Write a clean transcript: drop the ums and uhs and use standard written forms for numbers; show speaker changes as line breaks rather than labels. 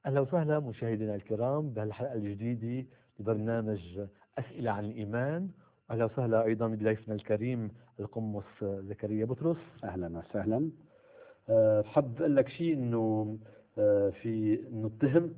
أهلا وسهلا مشاهدينا الكرام بهالحلقة الجديدة لبرنامج أسئلة عن الإيمان. أهلا وسهلا أيضا بضيفنا الكريم القمص زكريا بطرس.
أهلا وسهلا. بحب أقول لك شيء إنه في نتهم